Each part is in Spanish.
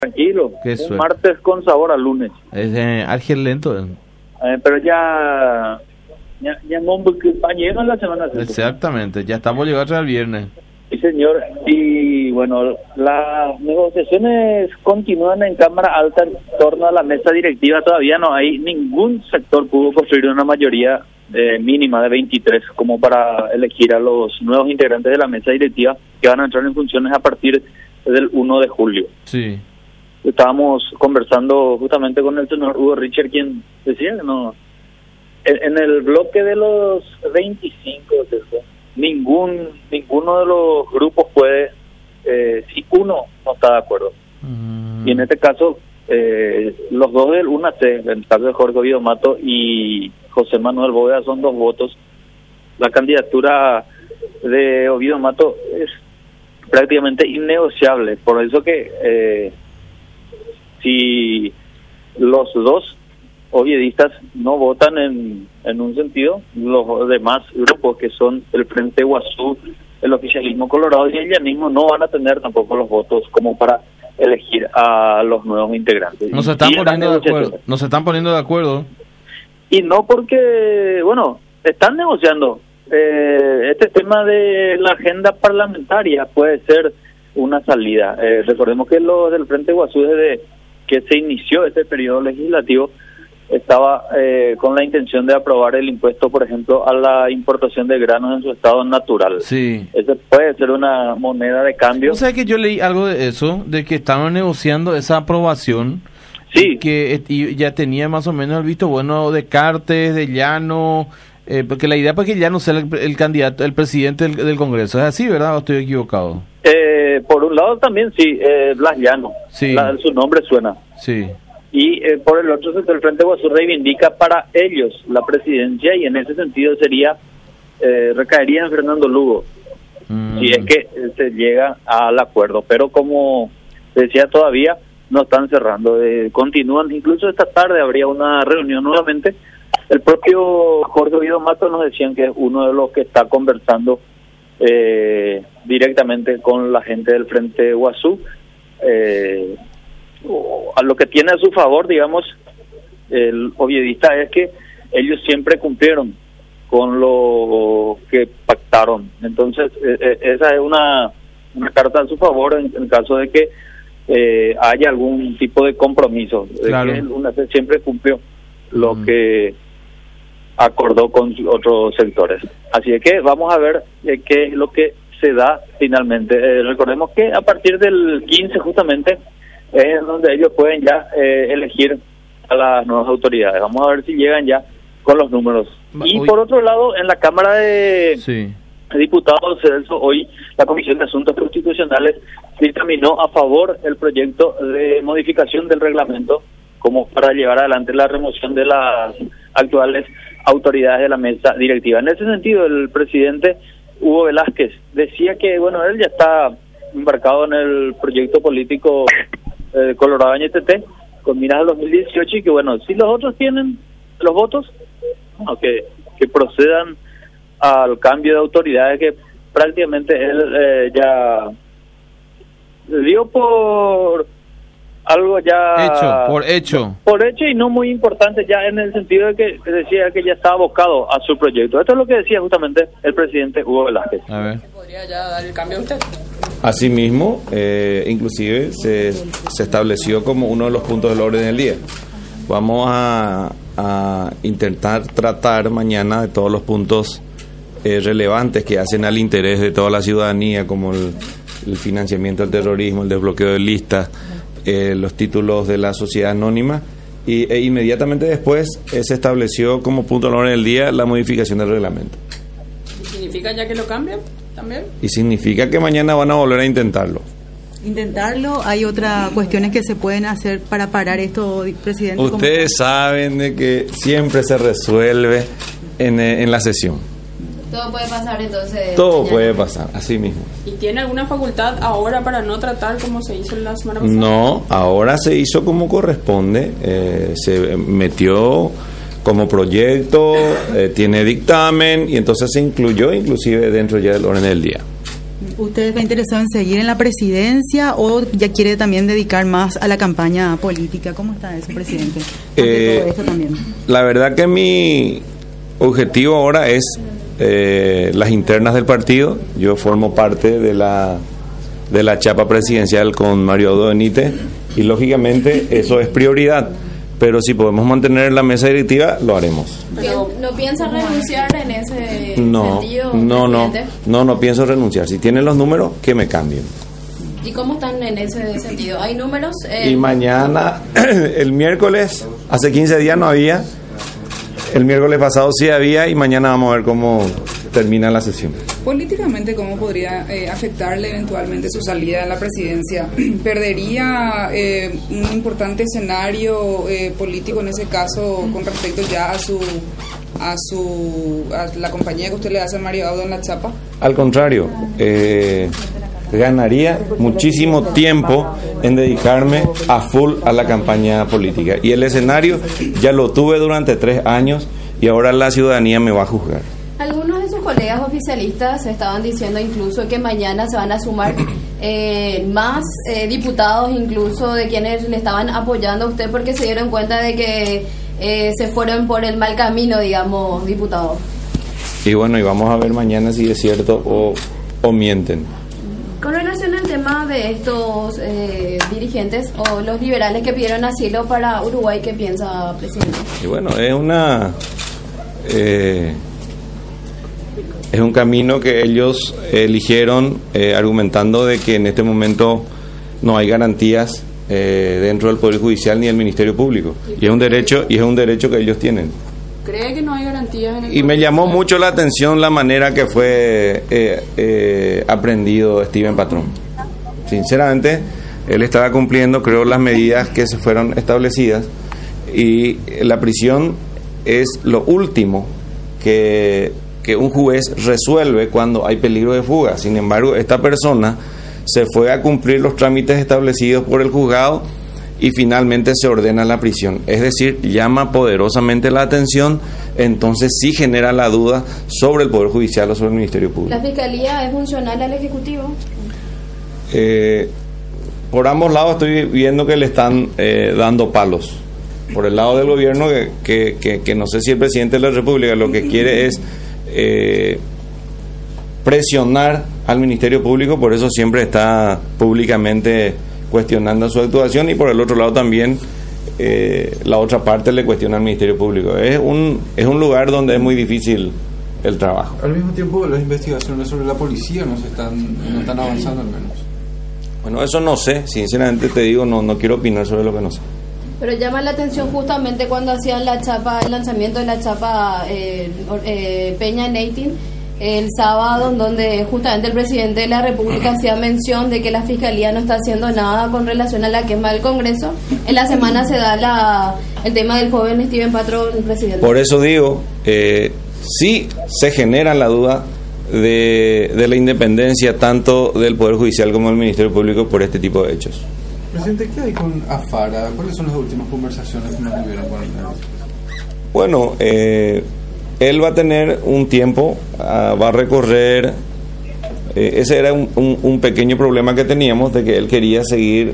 Tranquilo, Qué un suerte. martes con sabor a lunes. Es Argel lento. Pero ya no, porque llega la semana siguiente. Exactamente, ya estamos llegando al viernes. Sí, señor. Y bueno, las negociaciones continúan en Cámara Alta en torno a la mesa directiva. Todavía no hay ningún sector pudo construir una mayoría mínima de 23 como para elegir a los nuevos integrantes de la mesa directiva que van a entrar en funciones a partir del 1 de julio. Sí. Estábamos conversando justamente con el señor Hugo Richard, quien decía que no, en el bloque de los 25, ninguno de los grupos puede, si uno no está de acuerdo. Y en este caso, los dos del UNAC, el caso de Jorge Ovidio Mato y José Manuel Bóveda, son 2 votos. La candidatura de Ovidio Mato es prácticamente innegociable, por eso que si los dos oviedistas no votan en un sentido, los demás grupos que son el Frente Guazú, el oficialismo colorado y el llanismo no van a tener tampoco los votos como para elegir a los nuevos integrantes. No se están poniendo de acuerdo. No se están poniendo de acuerdo. Y no porque, bueno, están negociando. Este tema de la agenda parlamentaria puede ser una salida. Recordemos que los del Frente Guazú, desde que se inició este periodo legislativo, estaba con la intención de aprobar el impuesto, por ejemplo, a la importación de granos en su estado natural. Sí. Ese puede ser una moneda de cambio. ¿No sabes que yo leí algo de eso? De que estaban negociando esa aprobación. Sí. Y ya tenía más o menos el visto bueno de Cartes, de Llano, porque la idea para que Llano sea el candidato, el presidente del Congreso. ¿Es así, verdad? ¿O estoy equivocado? Por un lado también sí, Blas Llano. Sí. Su nombre suena. Sí. Y por el otro sector, el Frente Guazú reivindica para ellos la presidencia, y en ese sentido sería recaería en Fernando Lugo, si es que se llega al acuerdo. Pero como decía, todavía no están cerrando, continúan. Incluso esta tarde habría una reunión nuevamente. El propio Jorge Ovidio Mato nos decían que es uno de los que está conversando directamente con la gente del Frente Guazú. A lo que tiene a su favor, digamos, el oviedista, es que ellos siempre cumplieron con lo que pactaron. Entonces, esa es una carta a su favor en caso de que haya algún tipo de compromiso. Claro. De que el UNAC siempre cumplió lo que acordó con otros sectores. Así es que vamos a ver qué es lo que se da finalmente. Recordemos que a partir del 15 justamente es donde ellos pueden ya elegir a las nuevas autoridades. Vamos a ver si llegan ya con los números. Y por otro lado, en la Cámara de Diputados, Celso, hoy la Comisión de Asuntos Constitucionales dictaminó a favor el proyecto de modificación del reglamento como para llevar adelante la remoción de las actuales autoridades de la mesa directiva. En ese sentido, el presidente Hugo Velázquez decía que, bueno, él ya está embarcado en el proyecto político Colorado NTT con miras al 2018, y que, bueno, si los otros tienen los votos, bueno, que procedan al cambio de autoridades que prácticamente él ya dio por algo ya por hecho y no muy importante, ya en el sentido de que decía que ya estaba abocado a su proyecto. Esto es lo que decía justamente el presidente Hugo Velázquez. A ver. ¿Podría ya dar el cambio a usted? Asimismo, inclusive se estableció como uno de los puntos del orden del día. Vamos a intentar tratar mañana de todos los puntos relevantes que hacen al interés de toda la ciudadanía, como el financiamiento del terrorismo, el desbloqueo de listas, los títulos de la sociedad anónima, e inmediatamente después se estableció como punto del orden del día la modificación del reglamento. ¿Y significa ya que lo cambian también? Y significa que mañana van a volver a intentarlo. Hay otras cuestiones que se pueden hacer para parar esto, presidente. Ustedes saben de que siempre se resuelve en la sesión. Todo puede pasar entonces. Todo puede pasar, así mismo. ¿Y tiene alguna facultad ahora para no tratar como se hizo la semana pasada? No, ahora se hizo como corresponde, se metió como proyecto, tiene dictamen, y entonces se incluyó inclusive dentro ya del orden del día. ¿Usted está interesado en seguir en la presidencia o ya quiere también dedicar más a la campaña política? ¿Cómo está eso, presidente? Ante todo esto también. La verdad que mi objetivo ahora es las internas del partido. Yo formo parte de la chapa presidencial con Mario Audo Benítez y lógicamente eso es prioridad. Pero si podemos mantener la mesa directiva, lo haremos. ¿No piensa renunciar en ese sentido, presidente? No pienso renunciar. Si tienen los números, que me cambien. ¿Y cómo están en ese sentido? ¿Hay números? Y mañana, el miércoles, hace 15 días no había. El miércoles pasado sí había y mañana vamos a ver cómo termina la sesión. Políticamente, ¿cómo podría afectarle eventualmente su salida a la presidencia? ¿Perdería un importante escenario político en ese caso con respecto ya a la compañía que usted le hace a Mario Audo en la chapa? Al contrario, ganaría muchísimo tiempo en dedicarme a full a la campaña política. Y el escenario ya lo tuve durante 3 años y ahora la ciudadanía me va a juzgar. Algunos de sus colegas oficialistas estaban diciendo incluso que mañana se van a sumar más diputados, incluso de quienes le estaban apoyando a usted porque se dieron cuenta de que se fueron por el mal camino, digamos, diputados. Y bueno, y vamos a ver mañana si es cierto o mienten. Con relación al tema de estos dirigentes o los liberales que pidieron asilo para Uruguay, ¿qué piensa, presidente? Y bueno, es un camino que ellos eligieron argumentando de que en este momento no hay garantías dentro del Poder Judicial ni del Ministerio Público. Y es un derecho que ellos tienen. ¿Cree que no hay garantías en el Y me llamó mucho la atención la manera que fue aprendido Steven Patrón. Sinceramente, él estaba cumpliendo, creo, las medidas que se fueron establecidas y la prisión es lo último que un juez resuelve cuando hay peligro de fuga. Sin embargo, esta persona se fue a cumplir los trámites establecidos por el juzgado y finalmente se ordena la prisión. Es decir, llama poderosamente la atención, entonces sí genera la duda sobre el Poder Judicial o sobre el Ministerio Público. ¿La Fiscalía es funcional al Ejecutivo? Por ambos lados estoy viendo que le están dando palos. Por el lado del gobierno, que no sé si el presidente de la República lo que quiere es presionar al Ministerio Público, por eso siempre está públicamente cuestionando su actuación, y por el otro lado también la otra parte le cuestiona al Ministerio Público. Es un lugar donde es muy difícil el trabajo. Al mismo tiempo, las investigaciones sobre la policía no están avanzando al menos. Bueno, eso no sé, sinceramente te digo, no quiero opinar sobre lo que no sé. Pero llama la atención justamente cuando hacían el lanzamiento de la chapa Peña Neitin el sábado, donde justamente el presidente de la República hacía mención de que la Fiscalía no está haciendo nada con relación a la quema del Congreso. En la semana se da el tema del joven Steven Patrón, presidente. Por eso digo, sí se genera la duda de la independencia tanto del Poder Judicial como del Ministerio Público por este tipo de hechos. Presidente, ¿qué hay con Afara? ¿Cuáles son las últimas conversaciones que nos tuvieron con él? Bueno, él va a tener un tiempo, va a recorrer, ese era un pequeño problema que teníamos, de que él quería seguir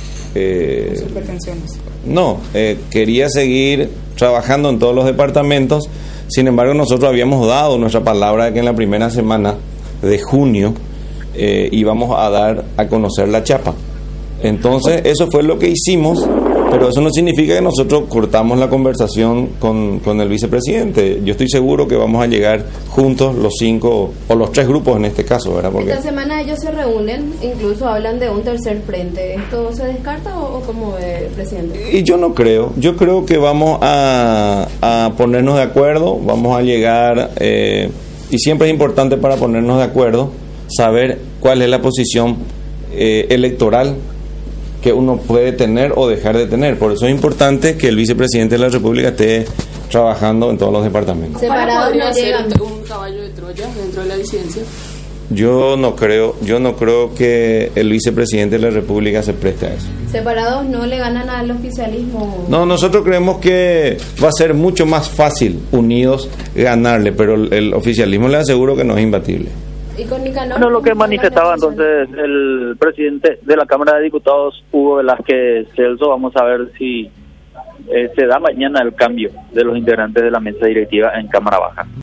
quería seguir trabajando en todos los departamentos. Sin embargo, nosotros habíamos dado nuestra palabra de que en la primera semana de junio íbamos a dar a conocer la chapa. Entonces, eso fue lo que hicimos, pero eso no significa que nosotros cortamos la conversación con el vicepresidente. Yo estoy seguro que vamos a llegar juntos los 5 o los 3 grupos en este caso, ¿verdad? Porque esta semana ellos se reúnen, incluso hablan de un tercer frente. ¿Esto se descarta o cómo ve, presidente? Y yo no creo. Yo creo que vamos a ponernos de acuerdo, vamos a llegar, y siempre es importante para ponernos de acuerdo saber cuál es la posición electoral que uno puede tener o dejar de tener. Por eso es importante que el vicepresidente de la República esté trabajando en todos los departamentos. ¿Para podría ser un caballo de Troya dentro de la disidencia? Yo no creo que el vicepresidente de la República se preste a eso. ¿Separados no le ganan al oficialismo? No, nosotros creemos que va a ser mucho más fácil unidos ganarle, pero el oficialismo le aseguro que no es imbatible. Y con Nicanor, Bueno, lo que manifestaba entonces el presidente de la Cámara de Diputados, Hugo Velázquez Celso, vamos a ver si se da mañana el cambio de los integrantes de la mesa directiva en Cámara Baja.